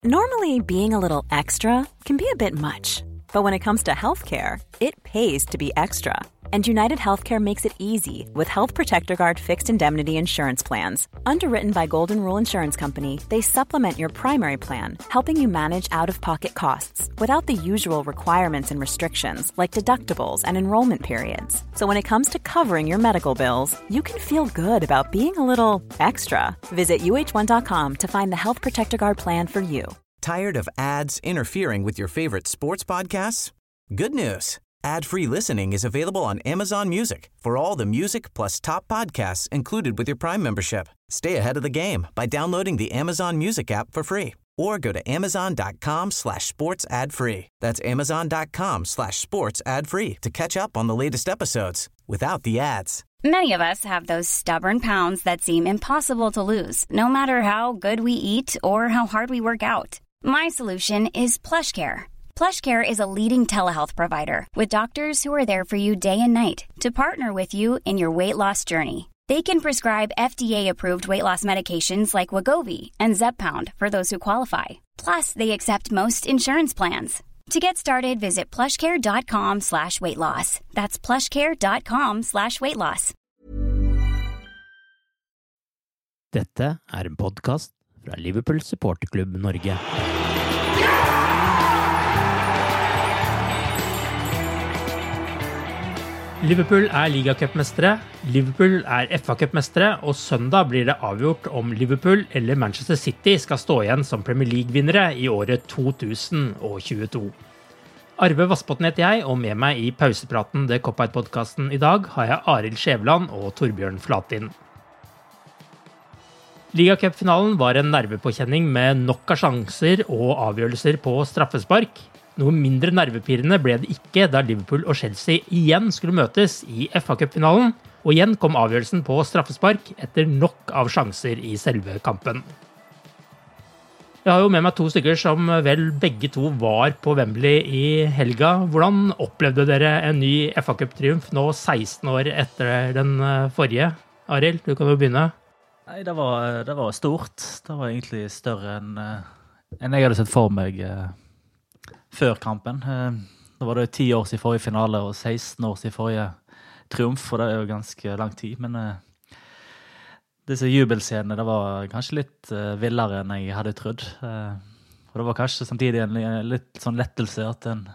Normally, being a little extra can be a bit much, but when it comes to healthcare, it pays to be extra. And United Healthcare makes it easy with Health Protector Guard fixed indemnity insurance plans. Underwritten by Golden Rule Insurance Company, they supplement your primary plan, helping you manage out-of-pocket costs without the usual requirements and restrictions like deductibles and enrollment periods. So when it comes to covering your medical bills, you can feel good about being a little extra. Visit uh1.com to find the Health Protector Guard plan for you. Tired of ads interfering with your favorite sports podcasts? Good news. Ad-free listening is available on Amazon Music for all the music plus top podcasts included with your Prime membership. Stay ahead of the game by downloading the Amazon Music app for free or go to amazon.com/sports ad-free. That's amazon.com/sports ad-free to catch up on the latest episodes without the ads. Many of us have those stubborn pounds that seem impossible to lose, no matter how good we eat or how hard we work out. My solution is PlushCare. PlushCare is a leading telehealth provider with doctors who are there for you day and night to partner with you in your weight loss journey. They can prescribe FDA-approved weight loss medications like Wegovy and Zepbound for those who qualify. Plus, they accept most insurance plans. To get started, visit plushcare.com/weightloss. That's plushcare.com/weightloss. Dette en podcast fra Liverpool Supporterklubb Norge. Liverpool ligacupmestere, Liverpool FA-cupmestere, og søndag blir det avgjort om Liverpool eller Manchester City skal stå igjen som Premier League-vinnere i året 2022. Arve Vassbotn heter jeg, og med meg i pausepraten The Cop-Out-podcasten i dag har jeg Arild Skjæveland og Torbjørn Flatin. Ligacup-finalen var en nervepåkjenning med nok av sjanser og avgjørelser på straffespark. Noe mindre nervepirrende ble det ikke da Liverpool og Chelsea igjen skulle møtes i FA-cupfinalen, og igjen kom avgjørelsen på straffespark etter nok av sjanser i selve kampen. Jeg har jo med meg to stykker som vel begge to var på Wembley i helga. Hvordan opplevde dere en ny FA-cup-triumf nå 16 år etter den forrige? Arild, du kan jo begynne. Nei, det var stort. Det var egentlig større enn jeg hadde sett for meg før kampen. Da var det 10 år siden forrige finale og 16 år siden forrige triumf, og det jo ganske lang tid, men disse jubelscenene, det var kanskje litt villere enn jeg hadde trodd. Og det var kanskje samtidig en litt sånn lettelse at en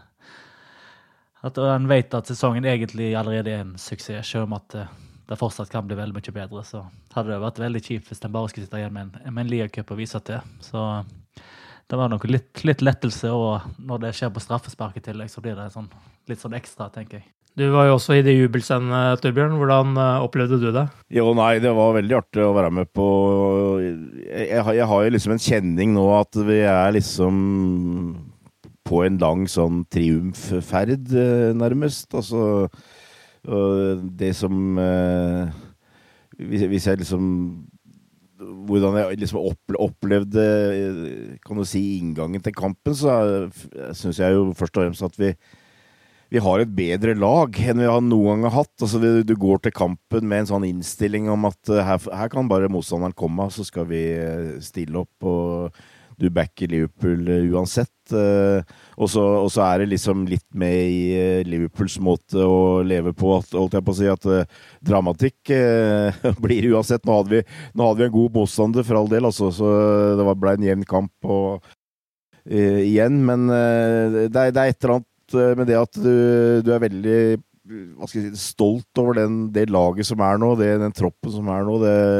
vet at sesongen egentlig allerede en suksess, selv om at det fortsatt kan bli veldig mye bedre, så hadde det vært veldig kjipt hvis den bare skulle sitte igjen med en ligacup og vise til. Så det var nok litt lettelse, og når det skjer på straffesparket til, så blir det litt sånn ekstra, tenker jeg. Du var jo også i det jubelscenen, Torbjørn. Hvordan opplevde du det? Jo, nei, det var veldig artig å være med på. Jeg har jo liksom en kjenning nå at vi liksom på en lang sånn triumfferd, nærmest. Altså, det som hvis jeg liksom hvordan jeg liksom opplevde, kan du si, inngangen til kampen, så synes jeg jo først og fremst at vi har et bedre lag enn vi har noen gang hatt. Altså, du går til kampen med en sånn innstilling om at her kan bare motstanderen komme, så skal vi stille opp, og du backer Liverpool uansett. Og så det liksom litt med i Liverpools måte å leve på, holdt jeg på å si, at dramatikk blir uansett. Nå hadde vi en god motstander for all del, altså, så det ble en jevn kamp igjen, men det et eller annet med det at du veldig stolt over det laget som nå, den troppen som nå,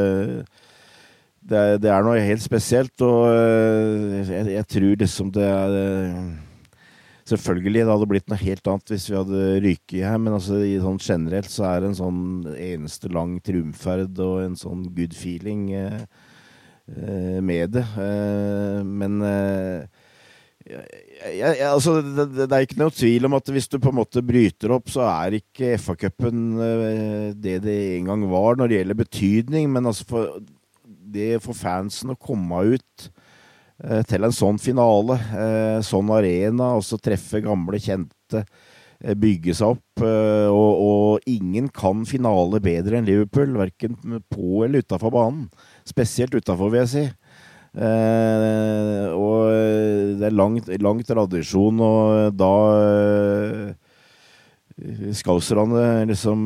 det noe helt spesielt, og jeg tror liksom det selvfølgelig det hadde blitt noe helt annet hvis vi hadde ryket her, men altså sånn generelt så det en sånn eneste lang triumferd og en sånn good feeling med det, men altså, det ikke noe tvil om at hvis du på en måte bryter opp, så ikke FA-cupen det en gang var når det gjelder betydning, men altså for fansen å komme ut til en sånn finale, sånn arena, og så treffe gamle kjente, bygge seg opp, og ingen kan finale bedre enn Liverpool, hverken på eller utenfor banen, spesielt utenfor vil jeg si. Og lang tradisjon, og da Skauserne liksom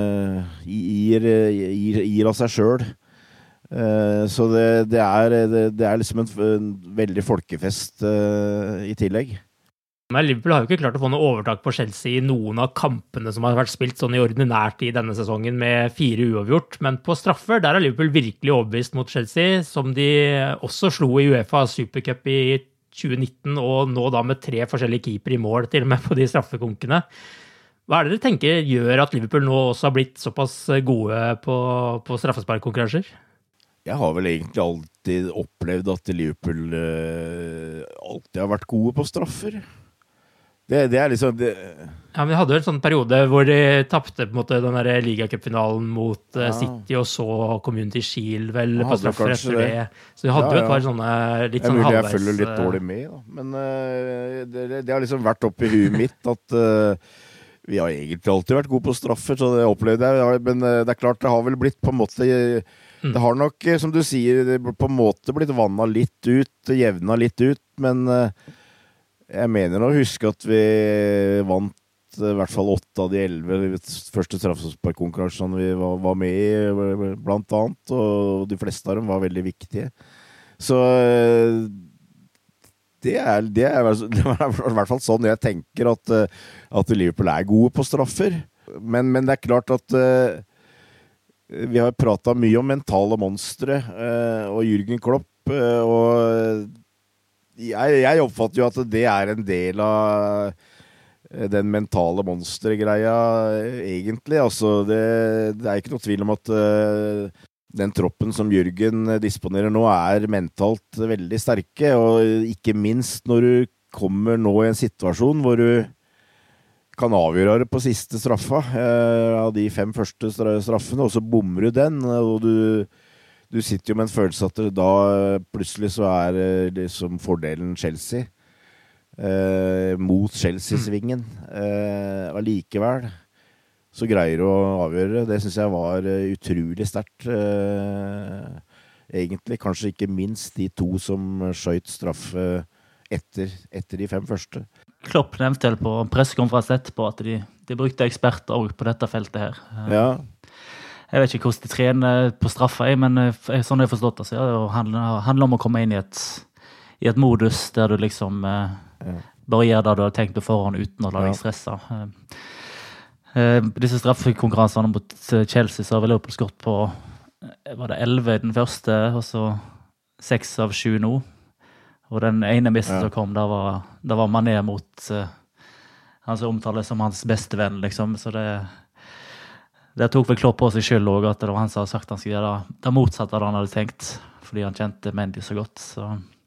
gir av seg selv. Så det er liksom en veldig folkefest i tillegg. Men Liverpool har jo ikke klart å få noe overtak på Chelsea i noen av kampene som har vært spilt sånn i ordinært i denne sesongen med 4 uavgjort, men på straffer, der har Liverpool virkelig overbevist mot Chelsea, som de også slo i UEFA Supercup i 2019, og nå da med 3 forskjellige keeper i mål, til og med på de straffekonkene. Hva dere tenker gjør at Liverpool nå også har blitt såpass gode på straffesparkkonkurranser? Jeg har vel egentlig alltid opplevd at Liverpool alltid har vært gode på straffer. Det er liksom det. Ja, men vi hadde jo en sånn periode hvor de tappte på en måte den der ligacupfinalen mot City, og så Community Shield vel på straffer etter det. Så vi hadde jo et par sånne litt sånn halvveis. Jeg følger litt dårlig med, da. Men det har liksom vært oppe i huet mitt at vi har egentlig alltid vært gode på straffer, så det opplevde jeg. Men det er klart, det har vel blitt på en måte det har nok, som du sier, på en måte blitt vannet litt ut, jevnet litt ut, men jeg mener å huske at vi vant i hvert fall 8 av de 11 første straffesparkkonkurransene vi var med i, blant annet, og de fleste av dem var veldig viktige. Så det er i hvert fall sånn jeg tenker at Liverpool er gode på straffer. Men det er klart at vi har pratet mye om mentale monstre og Jürgen Klopp, og jeg oppfatter jo at det er en del av den mentale monstergreia egentlig. Altså, det er ikke noe tvil om at den troppen som Jürgen disponerer nå er mentalt veldig sterke, og ikke minst når du kommer nå i en situasjon hvor du kan avgjøre det på siste straffa av de 5 første straffene, og så bommer du den, og du sitter jo med en følelse at da plutselig så er liksom fordelen Chelsea mot Chelsea-svingen. Allikevel så greier du å avgjøre det. Det synes jeg var utrolig sterkt. Egentlig kanskje ikke minst de 2 som skjøt straffe etter de 5 første. Klopp nevnte på pressekonferansen etterpå at de brukte eksperter også på dette feltet her. Ja. Jeg vet ikke hvordan de trener på straffa, men sånn har jeg forstått det. Så det handler om å komme inn i et modus der du liksom bare gjør det du har tenkt på forhånd uten å la deg stresse. Disse straffekonkurransene mot Chelsea så har vel Liverpool skåret på var det 11 i den første, og så 6 av 7 nå. Og den ene missen som kom, da var Mané mot han som omtales som hans beste venn, liksom. Så det tok vel Klopp på seg selv også, at det var han som hadde sagt han skulle gjøre det motsatte av det han hadde tenkt, fordi han kjente Mendy så godt. Så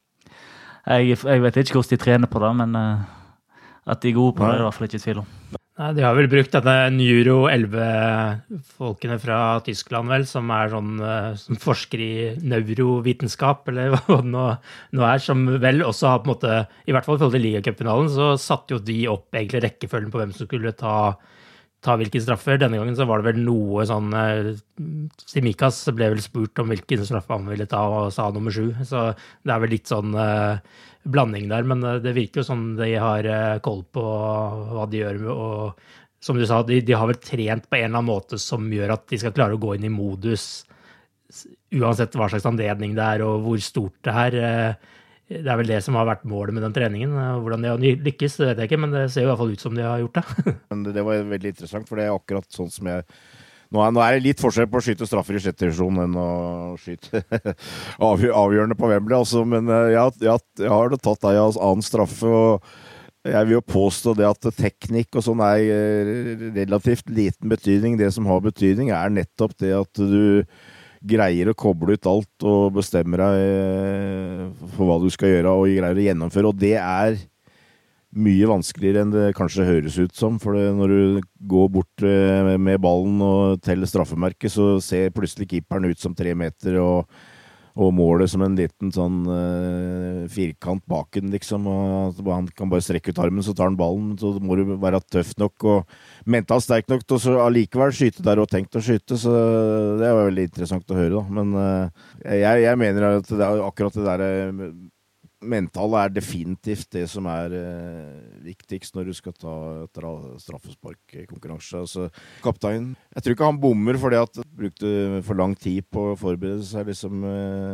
jeg vet ikke hvordan de trener på det, men at de er gode på det, i hvert fall ikke i tvil om. Nei, de har vel brukt denne Neuro 11-folkene fra Tyskland, vel, som er sånn, som forsker i neurovitenskap, eller hva det nå er, som vel også har på en måte, i hvert fall i forhold til Liga-cupfinalen, så satte jo de opp egentlig rekkefølgen på hvem som skulle ta hvilke straffer. Denne gangen så var det vel noe sånn, Simikas ble vel spurt om hvilken straffe han ville ta, og sa nummer 7, så det er vel litt sånn blanding der, men det virker jo sånn de har koll på hva de gjør, og som du sa, de har vel trent på en eller annen måte som gjør at de skal klare å gå inn i modus, uansett hva slags anledning det er, og hvor stort det er. Det er vel det som har vært målet med den treningen. Hvordan de har lykkes, det vet jeg ikke, men det ser jo i hvert fall ut som de har gjort det. Men det var veldig interessant, for det er akkurat sånn som jeg... Nå er det litt forskjell på å skyte straffer i 6. divisjon enn å skyte avgjørende på Wembley, altså, men jeg har tatt deg av annen straffe, og jeg vil jo påstå det at teknikk og sånn er relativt liten betydning. Det som har betydning er nettopp det at du greier å koble ut alt og bestemmer deg for hva du skal gjøre og greier å gjennomføre, og det er mye vanskeligere enn det kanskje høres ut som, for når du går bort med ballen og teller straffemerket, så ser plutselig keeperen ut som 3 meter, og målet som en liten sånn firkant baken, liksom, og han kan bare strekke ut armen, så tar han ballen, så må du være tøff nok og mentalt sterk nok til å allikevel skyte der og tenkt å skyte, så det var veldig interessant å høre da, men jeg mener at det er akkurat det der mentale definitivt det som viktigst når du skal ta straffesparkkonkurranse. Altså, kapteinen, jeg tror ikke han bommer fordi at han brukte for lang tid på å forberede seg liksom,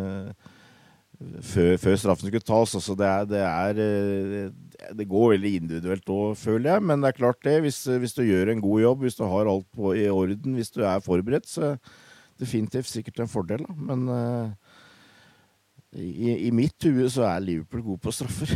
før straffen skulle tas. Altså, det går veldig individuelt også, føler jeg, men det klart det, hvis du gjør en god jobb, hvis du har alt i orden, hvis du forberedt, så definitivt sikkert en fordel, da. Men I mitt hue så Liverpool god på straffer.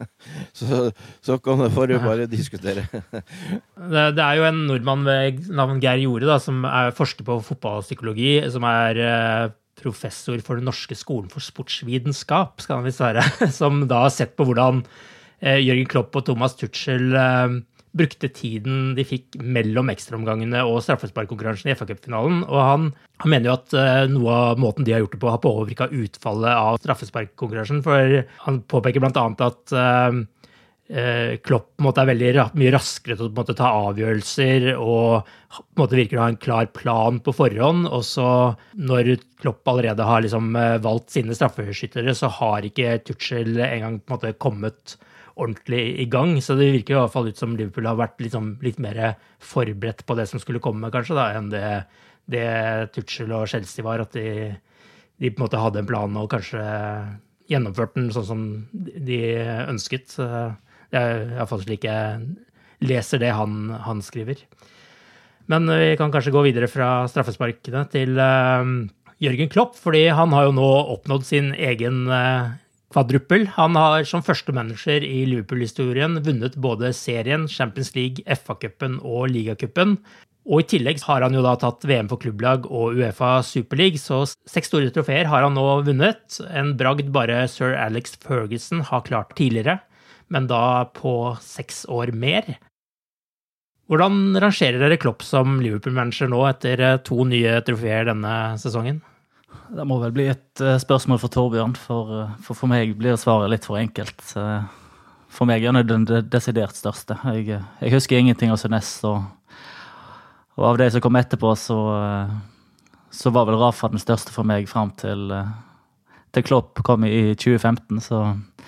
så kan du bare diskutere. Det jo en nordmann ved navn Geir Jorde da, som forsker på fotballpsykologi, som professor for den norske skolen for sportsvitenskap, skal han visst være, som da har sett på hvordan Jørgen Klopp og Thomas Tuchel brukte tiden de fikk mellom ekstraomgangene og straffesparkkonkurransen I FA-cupfinalen, og han mener jo at noe av måten de har gjort det på har påvirket utfallet av straffesparkkonkurransen, for han påpeker blant annet at Klopp på en måte veldig mye raskere til å ta avgjørelser, og på en måte virker å ha en klar plan på forhånd, og så når Klopp allerede har liksom valgt sine straffeskyttere, så har ikke Tuchel engang på en måte kommet ordentlig I gang, så det virker I hvert fall ut som Liverpool har vært litt mer forberedt på det som skulle komme, kanskje, da, enn det Tuchel og Chelsea var, at de på en måte hadde en plan og kanskje gjennomført den sånn som de ønsket. Det I hvert fall slik jeg leser det han skriver. Men vi kan kanskje gå videre fra straffesparkene til Jørgen Klopp, fordi han har jo nå oppnådd sin egen kvadruppel. Han har som første manager I Liverpool-historien vunnet både serien, Champions League, FA-cupen og Liga-cupen. Og I tillegg har han jo da tatt VM for klubblag og UEFA Super League, så 6 store trofeer har han nå vunnet. En bragd bare Sir Alex Ferguson har klart tidligere, men da på 6 år mer. Hvordan rangerer dere Klopp som Liverpool-manager nå etter 2 nye trofeer denne sesongen? Det må vel bli et spørsmål for Torbjørn, for meg blir svaret litt for enkelt. For meg han den desidert største. Jeg husker ingenting av Sønnes, og av det som kom etterpå, så var vel Rafa den største for meg frem til Klopp kom I 2015, så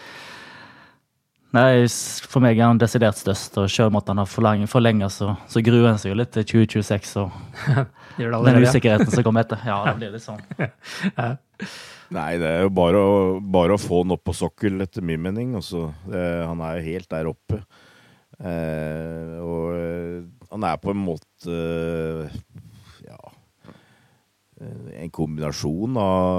nei, for meg han desidert størst, og selv om at han har forlenget, så gruer han seg jo litt til 2026, og den usikkerheten som kom etter. Ja, det blir litt sånn. Nei, det jo bare å få han opp på sokkel, etter min mening. Han jo helt der oppe. Og han på en måte en kombinasjon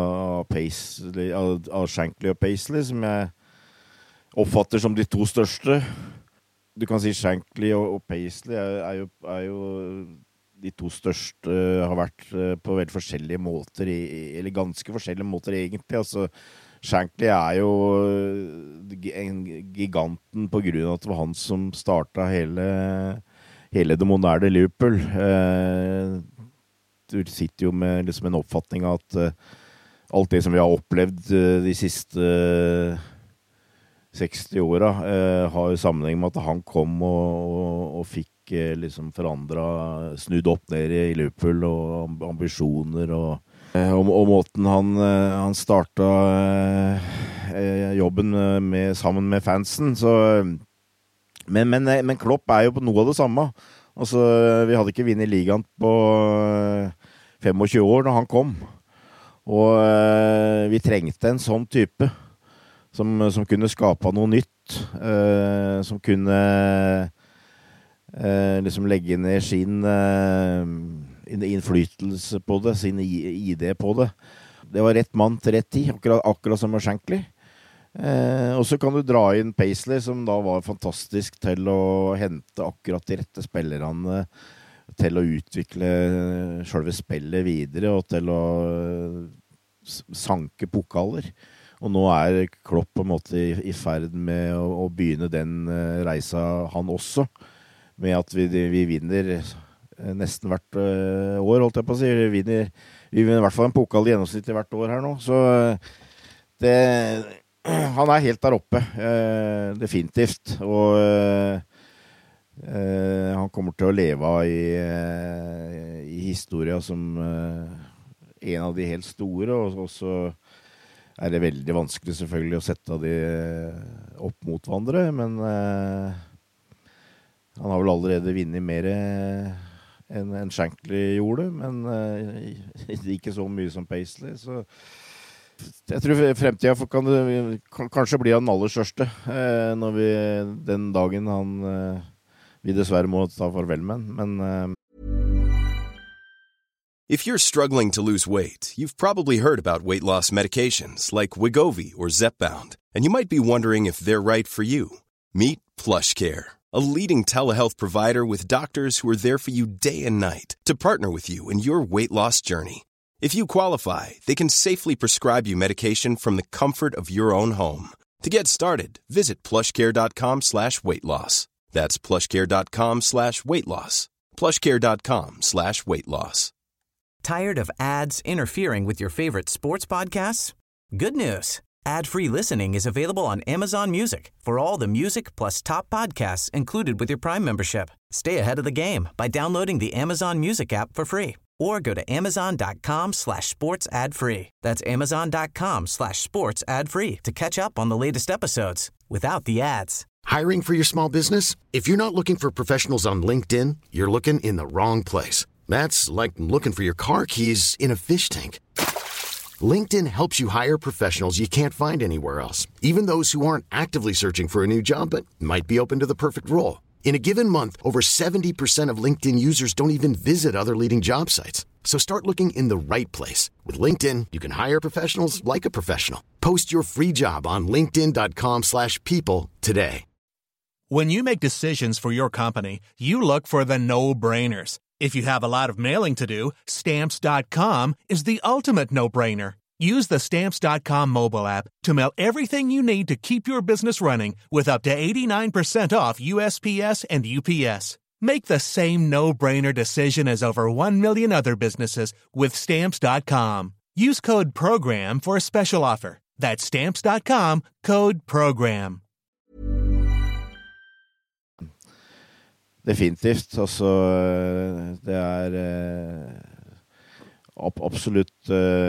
av Shankly og Paisley, som jeg oppfatter som de 2 største. Du kan si Shankly og Paisley jo de 2 største har vært på veldig forskjellige måter, eller ganske forskjellige måter egentlig. Altså, Shankly jo en giganten på grunn av at det var han som startet hele det moderne Liverpool. Du sitter jo med liksom en oppfatning av at alt det som vi har opplevd de siste 60 årene har jo sammenheng med at han kom og fikk liksom forandret, snudd opp ned I Liverpool og ambisjoner og måten han startet jobben sammen med fansen. Så, men Klopp jo på noe av det samme. Altså, vi hadde ikke vunnet ligaen på 25 år da han kom. Og vi trengte en sånn type som kunne skapa noe nytt, som kunne liksom legge ned sin innflytelse på det, sin idé på det. Det var rett mann til rett tid, akkurat som med Shankly. Og så kan du dra inn Paisley, som da var fantastisk til å hente akkurat de rette spillerne, til å utvikle selve spillet videre, og til å sanke pokaler. Og nå Klopp på en måte I ferd med å begynne den reisa han også, med at vi vinner nesten hvert år, holdt jeg på å si. Vi vinner I hvert fall en pokal gjennomsnittlig hvert år her nå. Så han helt der oppe, definitivt. Og han kommer til å leve I historien som en av de helt store, og også det veldig vanskelig selvfølgelig å sette de opp mot hverandre, men han har vel allerede vunnet mer enn Shankly gjorde, men ikke så mye som Paisley, så jeg tror fremtiden kan kanskje bli den aller største når den dagen vi dessverre må ta farvel med, men If you're struggling to lose weight, you've probably heard about weight loss medications like Wegovy or Zepbound, and you might be wondering if they're right for you. Meet PlushCare, a leading telehealth provider with doctors who are there for you day and night to partner with you in your weight loss journey. If you qualify, they can safely prescribe you medication from the comfort of your own home. To get started, visit plushcare.com/weightloss. That's plushcare.com/weightloss. plushcare.com/weightloss. Tired of ads interfering with your favorite sports podcasts? Good news. Ad-free listening is available on Amazon Music for all the music plus top podcasts included with your Prime membership. Stay ahead of the game by downloading the Amazon Music app for free or go to amazon.com/sports ad-free. That's amazon.com/sports ad-free to catch up on the latest episodes without the ads. Hiring for your small business? If you're not looking for professionals on LinkedIn, you're looking in the wrong place. That's like looking for your car keys in a fish tank. LinkedIn helps you hire professionals you can't find anywhere else, even those who aren't actively searching for a new job but might be open to the perfect role. In a given month, over 70% of LinkedIn users don't even visit other leading job sites. So start looking in the right place. With LinkedIn, you can hire professionals like a professional. Post your free job on linkedin.com/people today. When you make decisions for your company, you look for the no-brainers. If you have a lot of mailing to do, Stamps.com is the ultimate no-brainer. Use the Stamps.com mobile app to mail everything you need to keep your business running with up to 89% off USPS and UPS. Make the same no-brainer decision as over 1 million other businesses with Stamps.com. Use code PROGRAM for a special offer. That's Stamps.com, code PROGRAM. Definitivt, altså det absolutt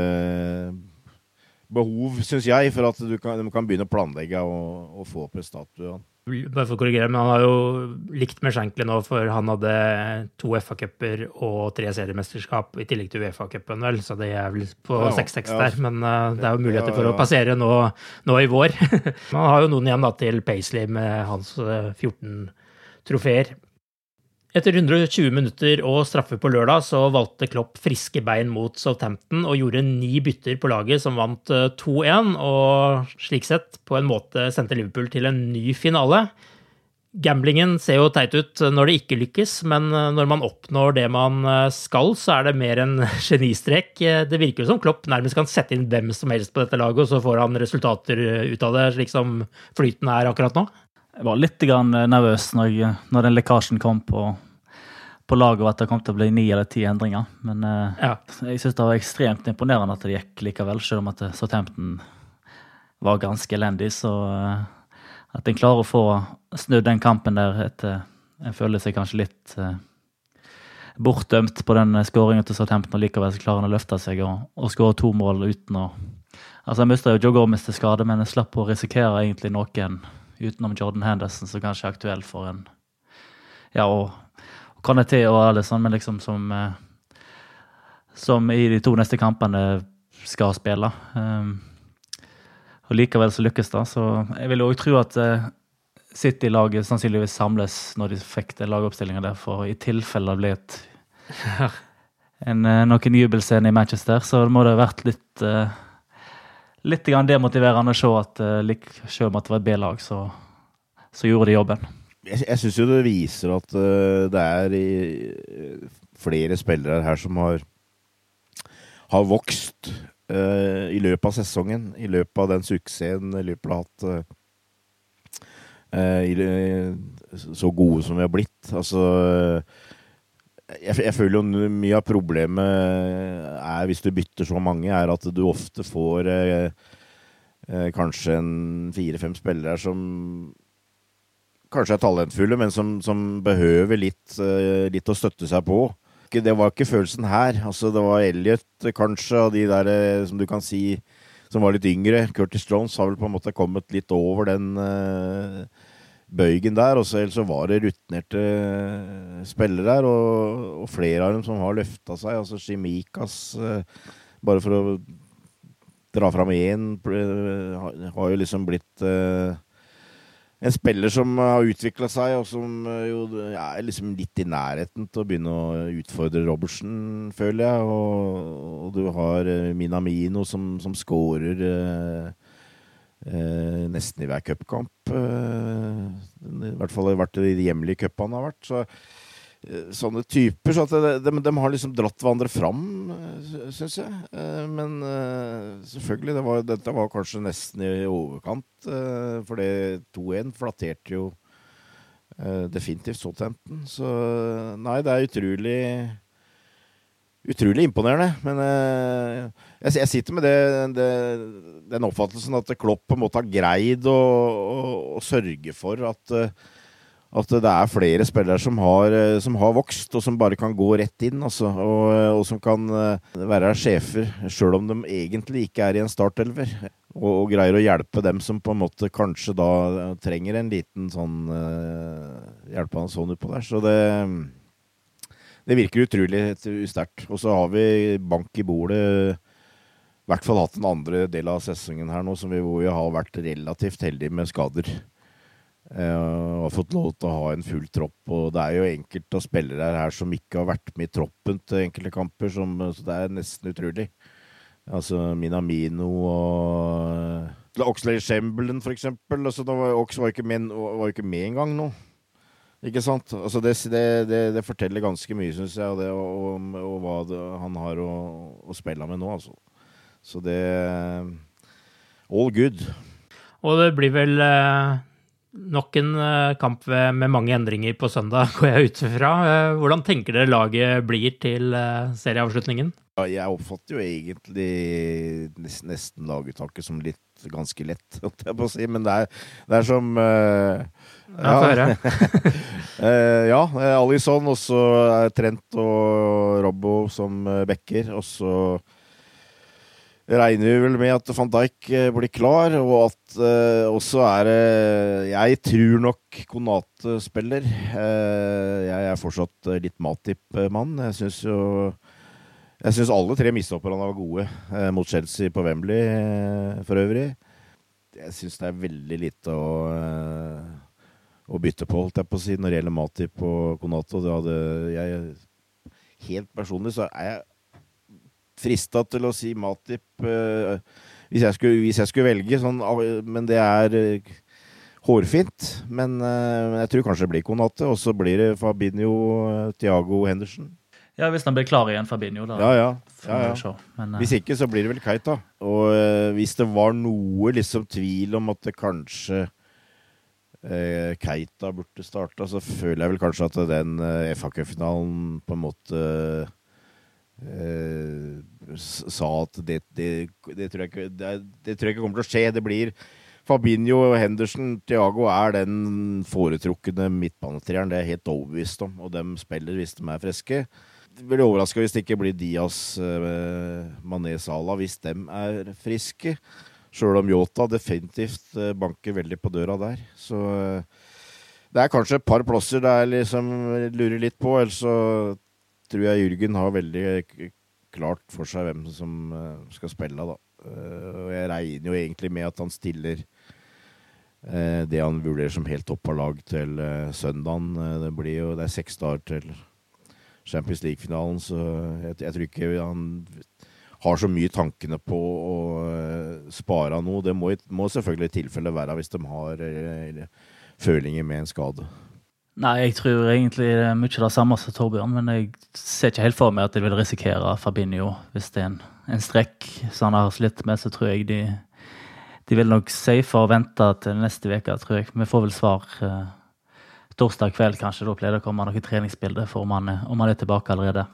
behov, synes jeg, for at de kan begynne å planlegge og få opp en statue. Bare for å korrigere, men han har jo likt med Shankly nå, for han hadde 2 FA-cuper og 3 seriemesterskap i tillegg til UEFA-cupen, vel, så det vel på 6-6 der, men det jo muligheter for å passere nå i vår. Man har jo noen igjen da til Paisley med hans 14 trofeer. Etter 120 minutter og straffe på lørdag så valgte Klopp friske bein mot Southampton og gjorde 9 bytter på laget som vant 2-1, og slik sett på en måte sendte Liverpool til en ny finale. Gamblingen ser jo teit ut når det ikke lykkes, men når man oppnår det man skal, så det mer en genistrek. Det virker jo som Klopp nærmest kan sette inn hvem som helst på dette laget, og så får han resultater ut av det, slik som flyten akkurat nå. Jeg var litt nervøs når den lekkasjen kom på laget, og at det kom til å bli 9 eller 10 endringer. Men jeg synes det var ekstremt imponerende at det gikk likevel, selv om at Southampton var ganske elendig. Så at en klarer å få snudd den kampen der en føler seg kanskje litt bortdømt på den skåringen til Southampton, og likevel så klarer han å løfte seg og skåre 2 mål uten å... Altså jeg mistet jo Joe Gomez til skade, men jeg slapp å risikere egentlig noen utenom Jordan Henderson, som kanskje aktuell for en... Ja, og kan det til og alle sånn, men liksom som i de 2 neste kampene skal spille. Og likevel så lykkes det, så jeg vil også tro at City-laget sannsynligvis samles når de fikk det lagoppstillingen der, for i tilfelle det ble noen jubelscene i Manchester, så må det ha vært litt demotiverende å se at selv om at det var et B-lag, så gjorde de jobben. Jeg synes jo det viser at det flere spillere her som har vokst i løpet av sesongen, i løpet av den suksessen Liverpool har hatt, så gode som vi har blitt. Altså, jeg føler jo mye av problemet hvis du bytter så mange, at du ofte får kanskje 4-5 spillere som kanskje talentfulle, men som behøver litt å støtte seg på. Det var ikke følelsen her. Altså, det var Elliot kanskje, og de der, som du kan si, som var litt yngre. Curtis Jones har vel på en måte kommet litt over den bøygen der, og så var det rutinerte spillere der, og flere av dem som har løftet seg, altså Shimikas, bare for å dra fram en, har jo liksom blitt en spiller som har utviklet seg, og som jo er liksom litt i nærheten til å begynne å utfordre Robertson, føler jeg, og du har Minamino som skårer nesten i hver cupkamp, i hvert fall har vært i de hjemlige cupene har vært, så sånne typer, så at de har liksom dratt hverandre fram, synes jeg. Men selvfølgelig, dette var kanskje nesten i overkant, for det 2-1 flatterte jo definitivt Southampton. Så nei, det er utrolig imponerende, men jeg sitter med den oppfattelsen at Klopp på en måte har greid å sørge for at det er flere spillere som har vokst, og som bare kan gå rett inn, altså, og som kan være sjefer, selv om de egentlig ikke er i en startelver, og greier å hjelpe dem som på en måte kanskje da trenger en liten sånn hjelpe han sånn utpå der. Så det virker utrolig sterkt. Og så har vi bank i bordet, i hvert fall hatt en andre del av sesongen her nå, hvor vi har vært relativt heldige med skader. Har fått lov til å ha en full tropp, og det er jo enkelte spillere her som ikke har vært med i troppen til enkelte kamper, så det er nesten utrolig. Altså Minamino og Oxlade-Chamberlain for eksempel, altså Ox var ikke med en gang nå, ikke sant? Altså det forteller ganske mye, synes jeg, og hva han har å spille med nå, altså. Så det all good. Og det blir vel nok en kamp med mange endringer på søndag, går jeg ut fra. Hvordan tenker dere laget blir til serieavslutningen? Ja, jeg oppfatter jo egentlig nesten laguttaket som ganske lett, jeg på å si, men det er som ja, Alisson, og så Trent og Robbo som backer, og så regner vi vel med at Van Dijk blir klar, og at også jeg tror nok Konate spiller. Jeg er fortsatt litt Matip-mann. Jeg synes alle tre mistopperne var gode mot Chelsea på Wembley for øvrig. Jeg synes det er veldig lite å bytte på, holdt jeg på å si, når det gjelder Matip og Konate. Helt personlig så er jeg fristet til å si Matip hvis jeg skulle velge sånn, men det er hårfint, men jeg tror kanskje det blir Konate, og så blir det Fabinho, Thiago, Henderson. Ja, hvis han blir klar igjen, Fabinho da. Ja. Men, hvis ikke så blir det vel Keita, og hvis det var noe liksom tvil om at det kanskje Keita burde starte, så føler jeg vel kanskje at den FA-cupfinalen på en måte sa at det tror jeg ikke kommer til å skje. Det blir Fabinho, Henderson, Thiago er den foretrukne midtbanetreeren, det er helt overbevist om, og de spiller hvis de er friske. Det blir overrasket hvis det ikke blir Diaz, Mané, Salah hvis de er friske, selv om Jota definitivt banker veldig på døra der. Så det er kanskje et par plasser der jeg liksom lurer litt på, ellers så tror jeg Jürgen har veldig klart for seg hvem som skal spille da. Og jeg regner jo egentlig med at han stiller det han vurderer som helt topp av lag til søndagen. Det er 6 dager til Champions League-finalen, så jeg tror ikke han har så mye tankene på å spare noe. Det må selvfølgelig i tilfelle være hvis de har følinger med en skade. Nei, jeg tror egentlig det er mye det samme som Torbjørn, men jeg ser ikke helt for meg at de vil risikere Fabinho hvis det er en strekk som han har slitt med, så tror jeg de vil nok safe og vente til neste veka, tror jeg. Vi får vel svar torsdag kveld kanskje, da pleier det å komme noen treningsbilder for om han er tilbake allerede.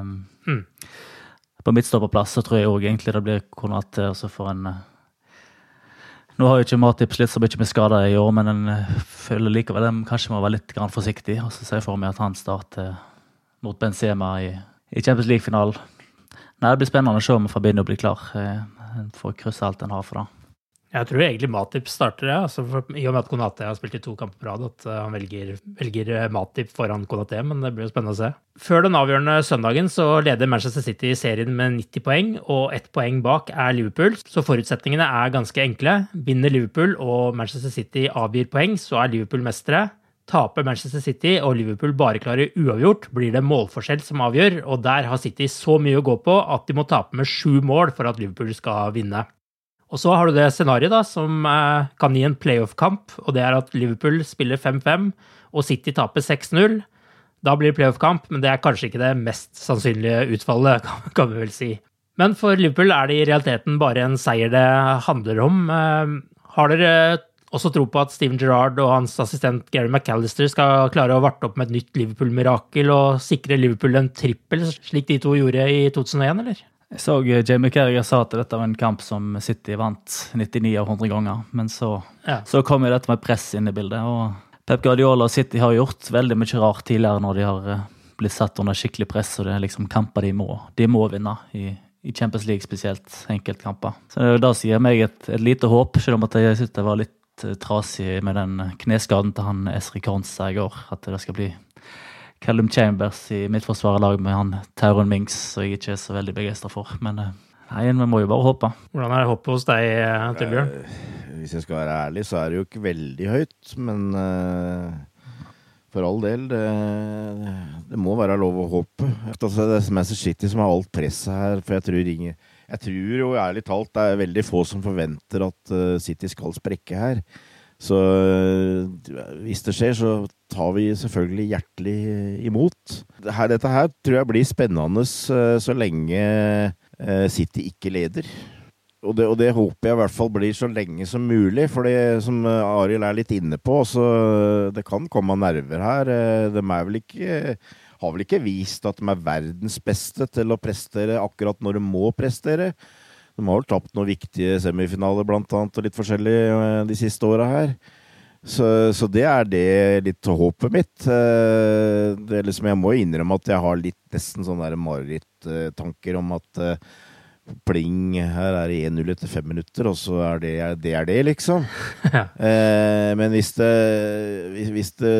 På midtstopperplass så tror jeg også egentlig det blir Konate, og så får en nå har jo ikke Matip slitt så mye med skader i år, men en føler likevel at de kanskje må være litt forsiktig, og så ser jeg for meg at han starter mot Benzema i Champions League-finalen. Nei, det blir spennende å se om Fabinho blir klar. En får krysse alt en har for det. Jeg tror egentlig Matip starter, altså i og med at Konate har spilt i 2 kamper på rad, at han velger Matip foran Konate, men det blir jo spennende å se. Før den avgjørende søndagen så leder Manchester City serien med 90 poeng, og 1 poeng bak Liverpool, så forutsetningene ganske enkle. Vinner Liverpool og Manchester City avgir poeng, så Liverpool mestere. Taper Manchester City og Liverpool bare klarer uavgjort, blir det målforskjell som avgjør, og der har City så mye å gå på at de må tape med 7 mål for at Liverpool skal vinne. Og så har du det scenariet da, som kan gi en playoff-kamp, og det at Liverpool spiller 5-5, og City taper 6-0. Da blir det playoff-kamp, men det kanskje ikke det mest sannsynlige utfallet, kan vi vel si. Men for Liverpool det i realiteten bare en seier det handler om. Har dere også tro på at Steven Gerrard og hans assistent Gary McAllister skal klare å varte opp med et nytt Liverpool-mirakel og sikre Liverpool en trippel, slik de 2 gjorde i 2001, eller? Jeg så Jamie Carragher sa at dette var en kamp som City vant 99 av 100 ganger, men så kom jo dette med press inn i bildet, og Pep Guardiola og City har gjort veldig mye rart tidligere når de har blitt satt under skikkelig press, og det liksom kamper de må vinne i Champions League, spesielt enkeltkamper. Så det sier meg et lite håp, selv om at jeg synes det var litt trasig med den kneskaden til han Esri Konsa i går, at det skal bli Callum Chambers i midtforsvarerlag med han Tyrone Mings, så jeg ikke så veldig begeistret for. Men vi må jo bare håpe. Hvordan det håpet hos deg, Torbjørn? Hvis jeg skal være ærlig, så det jo ikke veldig høyt, men for all del, det må være lov å håpe. Det Manchester City som har alt presset her, for jeg tror jo ærlig talt det veldig få som forventer at City skal sprekke her. Så hvis det skjer, så tar vi selvfølgelig hjertelig imot. Dette her tror jeg blir spennende så lenge City ikke leder. Og det håper jeg i hvert fall blir så lenge som mulig, for det som Arild litt inne på, så det kan komme nerver her. De har vel ikke vist at de verdens beste til å prestere akkurat når de må prestere. De har vel tapt noen viktige semifinaler blant annet, og litt forskjellig de siste årene her. Så det det litt håpet mitt. Det liksom, jeg må innrømme at jeg har nesten sånn der mareritt-tanker om at pling, her det 1-0 etter 5 minutter, og så det liksom. Men hvis det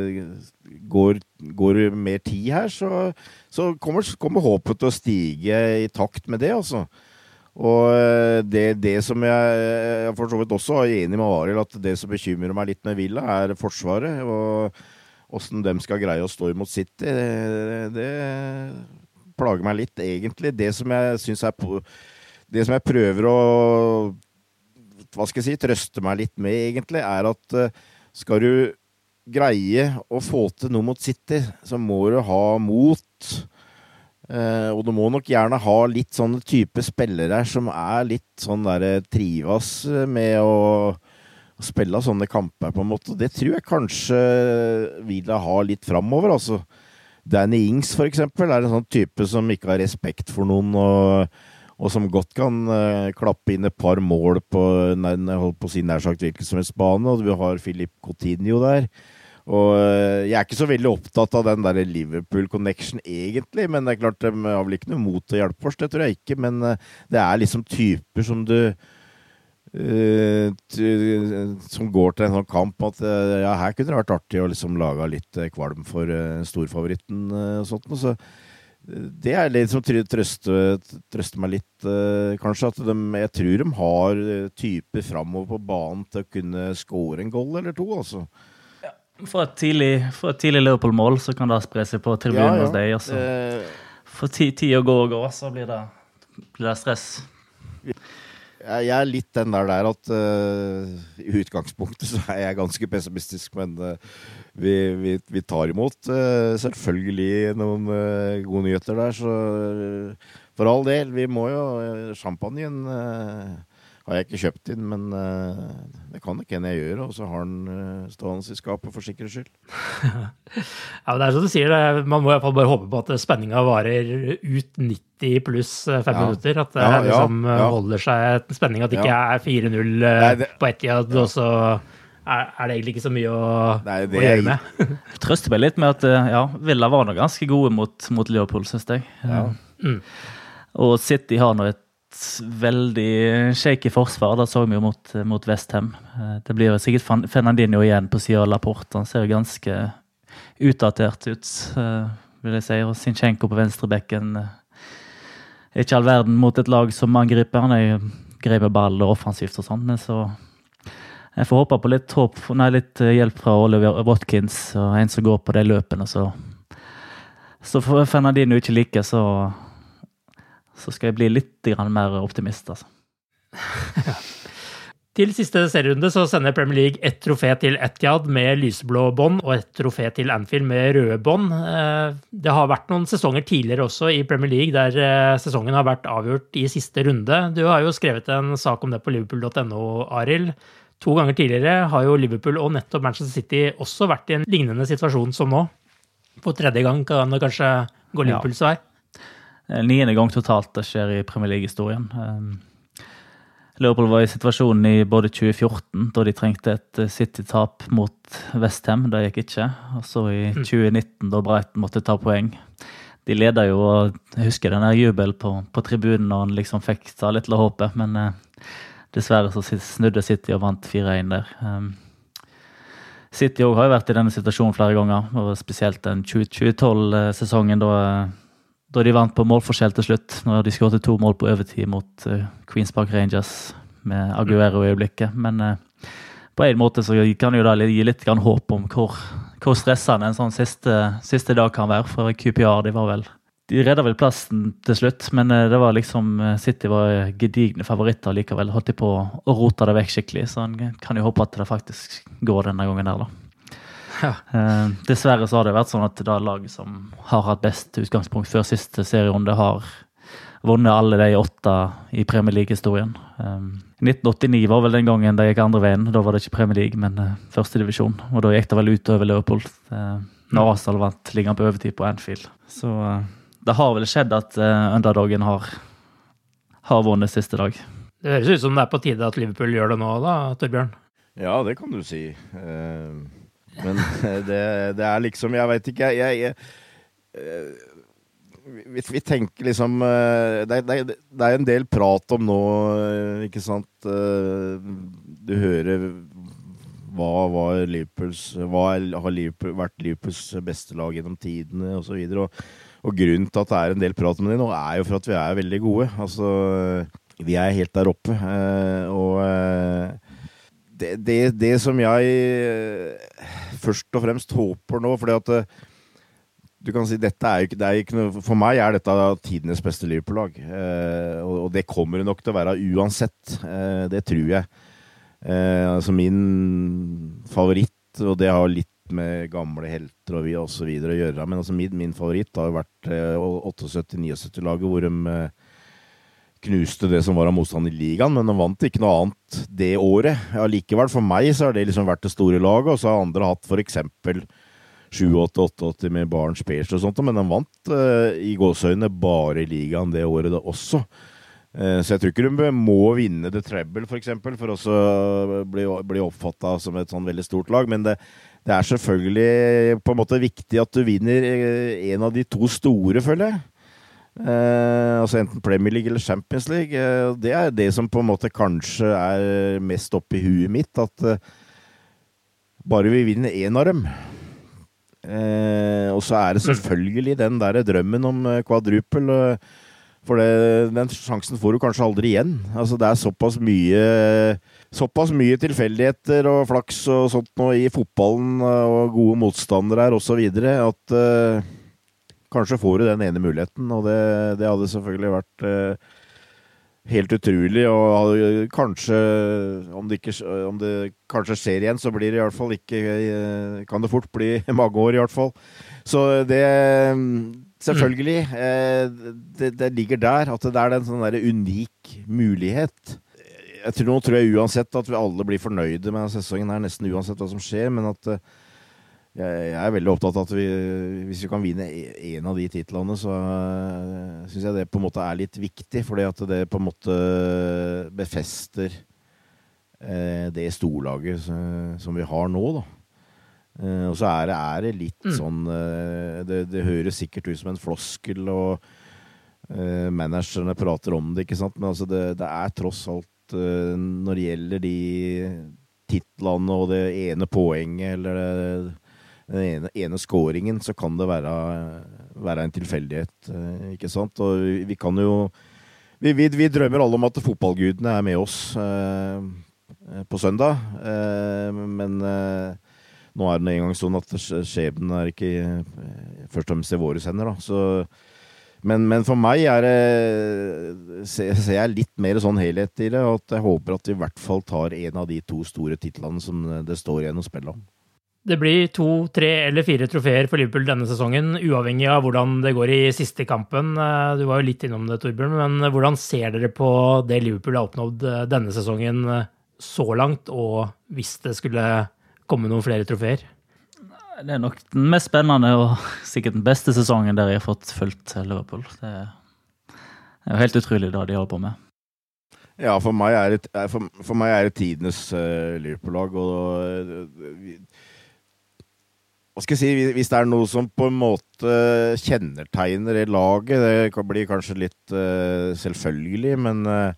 går mer tid her, så kommer håpet til å stige i takt med det, altså. Og det som jeg for så vidt også er enig med Arild, at det som bekymrer meg litt med Villa forsvaret, og hvordan de skal greie å stå imot City, det plager meg litt egentlig. Det som jeg synes det som jeg prøver å trøste meg litt med egentlig, at skal du greie å få til noe mot City, så må du ha mot. Og du må nok gjerne ha litt sånne type spillere som litt sånn der trivas med å spille sånne kamper på en måte. Det tror jeg kanskje Villa har litt fremover, altså. Danny Ings for eksempel en sånn type som ikke har respekt for noen og som godt kan klappe inn et par mål på sin nærsagt hvilken som helst bane, og vi har Philippe Coutinho der. Og jeg ikke så veldig opptatt av den der Liverpool-connection egentlig, men det klart, de har vel ikke noe mot å hjelpe oss, det tror jeg ikke, men det liksom typer som som går til en sånn kamp at her kunne det vært artig å liksom lage litt kvalm for storfavoritten og sånt, og så det litt som trøster meg litt kanskje at jeg tror de har typer fremover på banen til å kunne score en goal eller to, altså. For et tidlig Liverpool-mål så kan det spre seg på tribunen hos deg. Altså. For tid å gå, så blir det stress. Jeg litt den der at i utgangspunktet så jeg ganske pessimistisk, men vi tar imot selvfølgelig noen gode nyheter der, så for all del, vi må jo champagnen har jeg ikke kjøpt inn, men det kan ikke en jeg gjøre, og så har den stående i skapet for sikkerhets skyld. Ja, men det som du sier, man må i hvert fall bare håpe på at spenningen varer ut 90 pluss 5 minutter, at det liksom holder seg spenning, at det ikke 4-0 på Etihad, og så det egentlig ikke så mye å gjøre med. Trøster meg litt med at Villa var nå ganske gode mot Liverpool, synes jeg. Og City har nå et veldig shaky forsvar. Da så vi jo mot West Ham. Det blir jo sikkert Fernandinho igjen på siden av Laporte. Han ser jo ganske utdatert ut, vil jeg si. Og Zinchenko på venstrebekken. Ikke all verden mot et lag som angriper. Han er grei med ball og offensivt og sånt, men så jeg får håpe på litt hjelp fra Oliver Watkins og en som går på de løpene, så får Fernandinho ikke like, så skal jeg bli litt mer optimist, altså. Til siste serierunde så sender Premier League et trofé til Etihad med lyseblå bånd og et trofé til Anfield med røde bånd. Det har vært noen sesonger tidligere også i Premier League der sesongen har vært avgjort i siste runde. Du har jo skrevet en sak om det på liverpool.no, Arild. 2 ganger tidligere har jo Liverpool og nettopp Manchester City også vært i en lignende situasjon som nå. For 3. gang kan det kanskje gå Liverpools vei. 9. gang totalt det skjer i Premier League-historien. Liverpool var i situasjonen i både 2014, da de trengte et City-tap mot West Ham, det gikk ikke. Og så i 2019, da Brighton måtte ta poeng. De leder jo, og jeg husker denne jubel på tribunen når han liksom fikk ta litt til å håpe, men dessverre så snudde City og vant 4-1 der. City også har jo vært i denne situasjonen flere ganger, og spesielt den 2012-sesongen da de vant på målforskjell til slutt, når de skåret 2 mål på overtid mot Queens Park Rangers med Aguero i øyeblikket. Men på en måte så kan jo da gi litt grann håp om hvor stressende en sånn siste dag kan være, for QPR, de redde vel plassen til slutt, men det var liksom, City var gedigne favoritter likevel, holdt de på å rote det vekk skikkelig, så han kan jo håpe at det faktisk går denne gangen der da. Ja. Dessverre så har det vært sånn at det laget som har hatt best utgangspunkt før siste serierunde har vunnet alle de 8 i Premier League-historien. 1989 var vel den gangen det gikk andre veien, da var det ikke Premier League, men første divisjon, og da gikk det vel ut over Liverpool når Arsenal vant ligaen på overtid på Anfield. Så det har vel skjedd at underdogen har vunnet siste dag. Det høres ut som det på tide at Liverpool gjør det nå da, Torbjørn? Ja, det kan du si. Men det liksom, jeg vet ikke, vi tenker liksom, det en del prat om nå, ikke sant? Du hører hva har Liverpool vært Liverpools beste lag gjennom tidene og så videre, og grunnen til at det en del prat om det nå jo for at vi veldig gode. Altså, vi helt der oppe, og det som jeg først og fremst håper nå, fordi at du kan si, dette det ikke noe, for meg dette tidenes beste Liverpool-lag, og det kommer det nok til å være uansett, det tror jeg. Altså min favoritt, og det har litt med gamle helter og vi og så videre å gjøre, men altså min favoritt har vært 78-79-laget, hvor de knuste det som var av motstand i ligaen, men de vant ikke noe annet det året. Ja, likevel for meg så har det liksom vært det store laget, og så har andre hatt for eksempel 7-8-8 med Barnes Pers og sånt, men de vant i gåsøyne bare i ligaen det året da også. Så jeg tror ikke de må vinne The Treble for eksempel, for også bli oppfattet som et sånn veldig stort lag, men det selvfølgelig på en måte viktig at du vinner en av de 2 store, føler jeg. Altså enten Premier League eller Champions League, det det som på en måte kanskje mest oppe i huet mitt, at bare vi vinner en av dem, og så det selvfølgelig den der drømmen om quadruple, for den sjansen får du kanskje aldri igjen. Altså det såpass mye tilfeldigheter og flaks og sånt nå i fotballen, og gode motstandere og så videre, at kanskje får du den ene muligheten, og det hadde selvfølgelig vært helt utrolig, og kanskje, om det kanskje skjer igjen, så blir det i hvert fall ikke, kan det fort bli mange år i hvert fall. Så det, selvfølgelig, det ligger der, at det en sånn der unik mulighet. Nå tror jeg uansett at vi alle blir fornøyde med sesongen her, nesten uansett hva som skjer, men at jeg veldig opptatt av at hvis vi kan vinne en av de titlene, så synes jeg det på en måte litt viktig, fordi at det på en måte befester det storlaget som vi har nå da. Og så det litt sånn, det høres sikkert ut som en floskel, managerne prater om det, ikke sant? Men altså det tross alt, når det gjelder de titlene og det ene poenget, eller den ene scoringen, så kan det være en tilfeldighet, ikke sant? Og vi kan jo vi drømmer alle om at fotballgudene med oss på søndag, men nå det en gang sånn at skjebnen ikke først og fremst i våre hender da. Så, men for meg ser jeg litt mer sånn helhet i det, og at jeg håper at vi i hvert fall tar en av de 2 store titlene som det står igjen å spille om. Det blir 2, 3 eller 4 trofeer for Liverpool denne sesongen, uavhengig av hvordan det går i siste kampen. Du var jo litt innom det, Torbjørn, men hvordan ser dere på det Liverpool har oppnådd denne sesongen så langt, og hvis det skulle komme noen flere trofeer? Det nok den mest spennende og sikkert den beste sesongen der jeg har fått fulgt Liverpool. Det jo helt utrolig det de holder på med. Ja, for meg det tidenes Liverpool-lag, og hva skal jeg si, hvis det noe som på en måte kjennetegner det laget, det blir kanskje litt selvfølgelig, men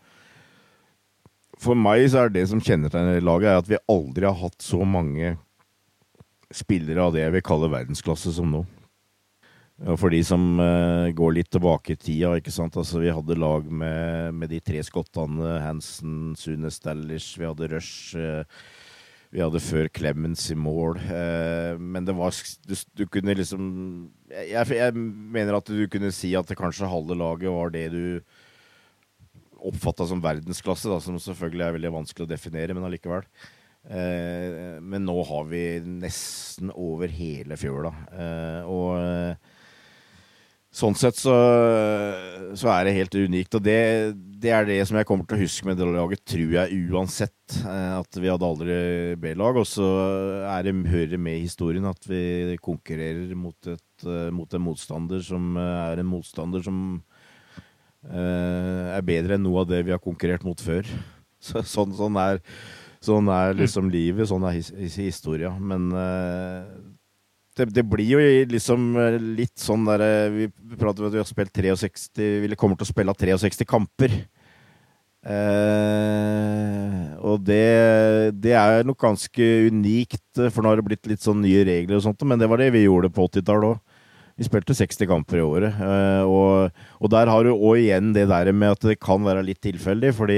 for meg så det som kjennetegner det laget at vi aldri har hatt så mange spillere av det jeg vil kalle verdensklasse som nå. Og for de som går litt tilbake i tida, ikke sant? Altså, vi hadde lag med de 3 skottene, Hansen, Sune Stallish, vi hadde Rush, vi hadde før Clemens i mål, men det var, du kunne liksom, jeg mener at du kunne si at det kanskje halve laget var det du oppfattet som verdensklasse, da, som selvfølgelig veldig vanskelig å definere, men allikevel. Men nå har vi nesten over hele fjøla, og sånn sett så det helt unikt, og det det som jeg kommer til å huske med det laget, tror jeg uansett at vi hadde aldri B-lag, og så det hører med i historien at vi konkurrerer mot en motstander som en motstander som bedre enn noe av det vi har konkurrert mot før. Sånn liksom livet, sånn historia, men det blir jo liksom litt sånn der, vi prater om at vi har spilt 63, vi kommer til å spille 63 kamper. Og det nok ganske unikt, for nå har det blitt litt sånn nye regler og sånt, men det var det vi gjorde på 80-tallet også. Vi spilte 60 kamper i året, og der har du også igjen det der med at det kan være litt tilfeldig, fordi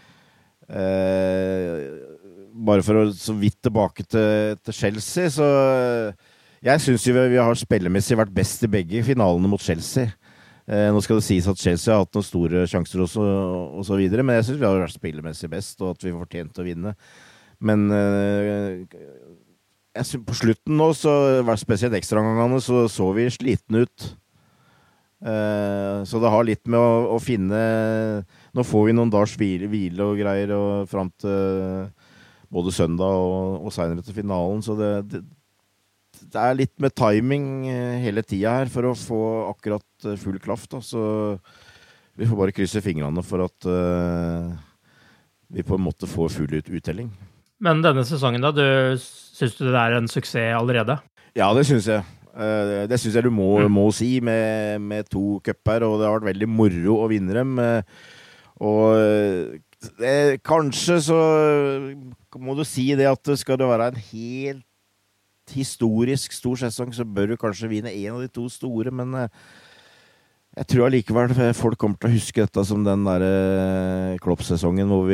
bare for å så vidt tilbake til Chelsea, så jeg synes jo vi har spillemessig vært best i begge finalene mot Chelsea. Nå skal det sies at Chelsea har hatt noen store sjanser og så videre, men jeg synes vi har vært spillemessig best, og at vi har fortjent å vinne. Men jeg synes på slutten nå, så var det spesielt ekstragangene, så vi sliten ut. Så det har litt med å finne, nå får vi noen dags hvile og greier, og frem til både søndag og senere til finalen, så det litt med timing hele tiden her for å få akkurat full klaff da, så vi får bare krysse fingrene for at vi på en måte får full uttelling. Men denne sesongen da, synes du det en suksess allerede? Ja, det synes jeg. Det synes jeg du må si med 2 cuper, og det har vært veldig moro å vinne dem. Og kanskje så må du si det at skal det være en helt historisk stor sesong, så bør du kanskje vinne en av de 2 store, men jeg tror allikevel folk kommer til å huske dette som den der Klopp-sesongen hvor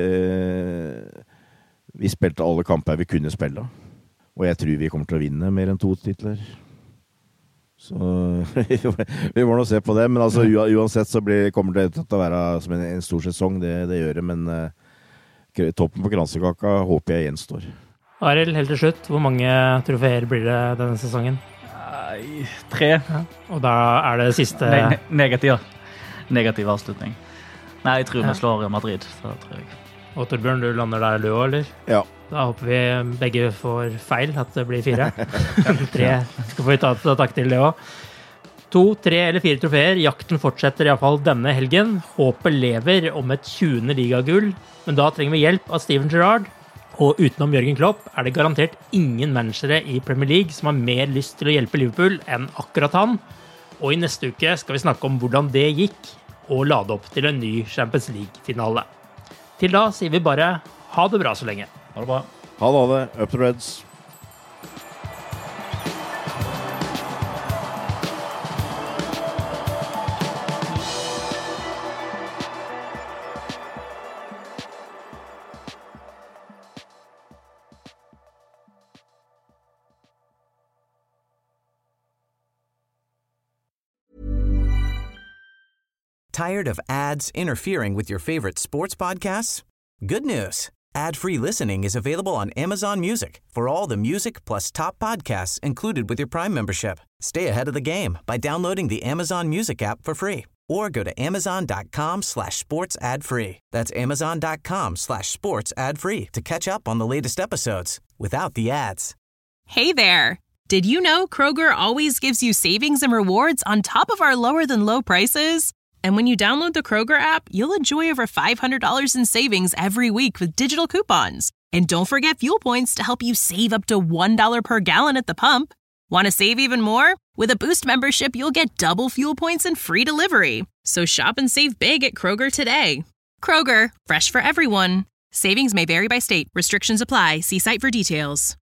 vi spilte alle kamper vi kunne spille, og jeg tror vi kommer til å vinne mer enn 2 titler. Så vi må nå se på det, men altså, uansett så kommer det til å være som en stor sesong, det gjør det, men toppen på kransekaka håper jeg gjenstår. Arild, helt til slutt, hvor mange trofeer blir det denne sesongen? 3. Ja. Og da det siste... Negativ avslutning. Nei, jeg tror vi slår Madrid, så tror jeg. Og Torbjørn, du lander der du også, eller? Ja. Da håper vi begge får feil, at det blir 4. 3 skal vi ta takk til det også. 2, 3 eller 4 trofeer. Jakten fortsetter i hvert fall denne helgen. Håpet lever om et 20. ligagull, men da trenger vi hjelp av Steven Gerrard. Og utenom Jørgen Klopp det garantert ingen managere i Premier League som har mer lyst til å hjelpe Liverpool enn akkurat han. Og i neste uke skal vi snakke om hvordan det gikk, og lade opp til en ny Champions League-finale. Til da sier vi bare ha det bra så lenge. Ha det bra. Ha det. Up the Reds. Tired of ads interfering with your favorite sports podcasts? Good news. Ad-free listening is available on Amazon Music for all the music plus top podcasts included with your Prime membership. Stay ahead of the game by downloading the Amazon Music app for free or go to amazon.com/sports ad free. That's amazon.com/sports ad free to catch up on the latest episodes without the ads. Hey there. Did you know Kroger always gives you savings and rewards on top of our lower than low prices? And when you download the Kroger app, you'll enjoy over $500 in savings every week with digital coupons. And don't forget fuel points to help you save up to $1 per gallon at the pump. Want to save even more? With a Boost membership, you'll get double fuel points and free delivery. So shop and save big at Kroger today. Kroger, fresh for everyone. Savings may vary by state. Restrictions apply. See site for details.